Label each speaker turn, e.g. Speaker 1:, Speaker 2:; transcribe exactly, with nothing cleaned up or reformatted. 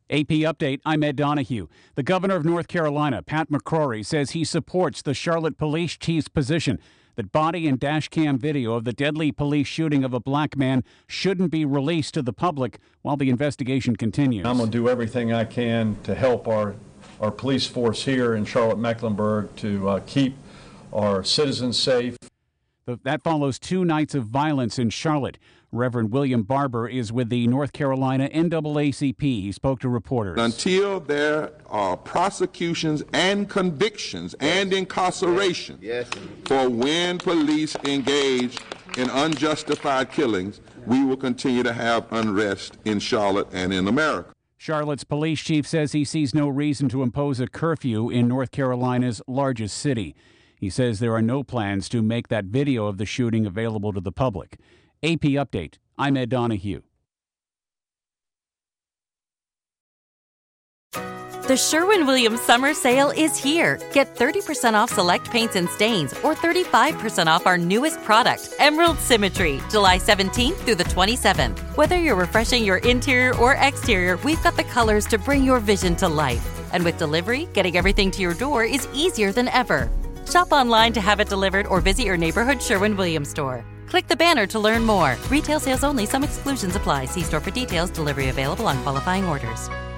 Speaker 1: A P Update, I'm Ed Donahue. The governor of North Carolina, Pat McCrory, says he supports the Charlotte police chief's position that body and dash cam video of the deadly police shooting of a black man shouldn't be released to the public while the investigation continues.
Speaker 2: I'm going to do everything I can to help our, our police force here in Charlotte-Mecklenburg to uh, keep our citizens safe.
Speaker 1: That follows two nights of violence in Charlotte. Reverend William Barber is with the North Carolina N double A C P. He spoke to reporters.
Speaker 3: Until there are prosecutions and convictions and incarceration yes. for when police engage in unjustified killings, we will continue to have unrest in Charlotte and in America.
Speaker 1: Charlotte's police chief says he sees no reason to impose a curfew in North Carolina's largest city. He says there are no plans to make that video of the shooting available to the public. A P Update, I'm Ed Donahue.
Speaker 4: The Sherwin-Williams Summer Sale is here. Get thirty percent off select paints and stains or thirty-five percent off our newest product, Emerald Symmetry, July seventeenth through the twenty-seventh. Whether you're refreshing your interior or exterior, we've got the colors to bring your vision to life. And with delivery, getting everything to your door is easier than ever. Shop online to have it delivered or visit your neighborhood Sherwin-Williams store. Click the banner to learn more. Retail sales only. Some exclusions apply. See store for details. Delivery available on qualifying orders.